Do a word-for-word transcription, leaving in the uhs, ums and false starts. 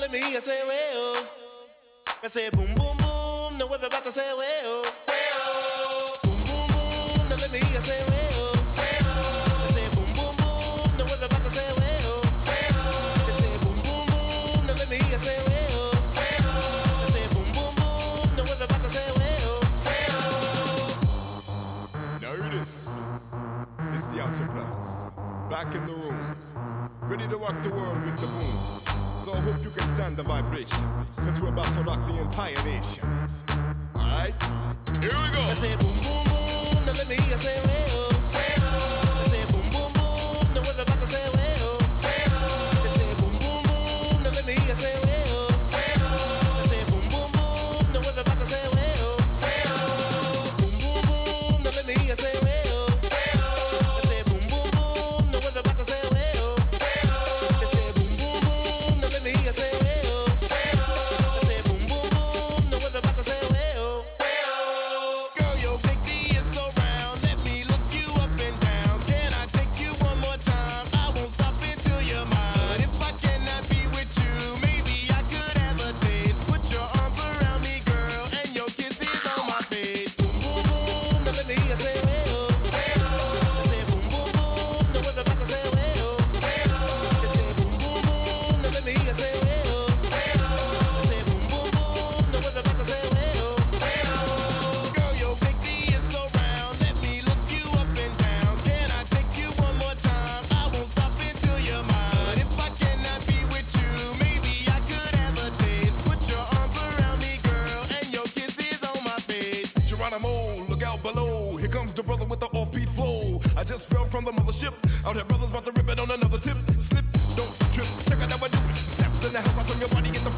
let me hear you say, well. I say, boom, boom, boom. Now everybody say, well. Well. Boom, boom, boom. Now let me hear you say, well. Well. I say, boom, boom, boom. Now everybody say, well. Well. I say, boom, boom, boom. Now let me hear you say, well. Well. I say, boom, boom, boom. Now everybody say, well. Well. Now hear this. It's the Outcasts, back in the room, ready to rock the world with the boom. So I hope you can stand the vibration, cause we're about to rock the entire nation. Alright? Here we go! I say boom boom boom, now let me hear you say well. I say boom boom boom, now everybody say well. I say boom boom boom, now let me hear you say well. I say boom boom boom, now everybody say well. Boom boom boom, now let me hear you say well. I say boom boom boom, now everybody say well. I say boom boom boom, now let me hear you say well. I say boom boom boom, now everybody say well. Girl, your big D is so round, let me look you up and down. Can I take you one more time? I won't stop until you're mine. But if I cannot be with you, maybe I could have a taste. Put your arms around me, girl, and your kisses on my face. Boom boom boom, now let me hear you say well. I say boom boom boom, now everybody say well. I say boom boom boom, now let me hear you say well. I say boom boom boom, now everybody say well. Girl, your big D is so round, let me look you up and down. Can I take you one more time? I won't stop until you're mine. But if I cannot be with you, maybe I could have a taste. Put your arms around me, girl, and your kisses on my face. Geronimo, look out below. Here comes the brother with the offbeat flow. I just fell from the mothership. Out here, brothers about to rip it on another tip. Slip, don't trip. Check out how I do it. Steps in the house, I turn your body, get the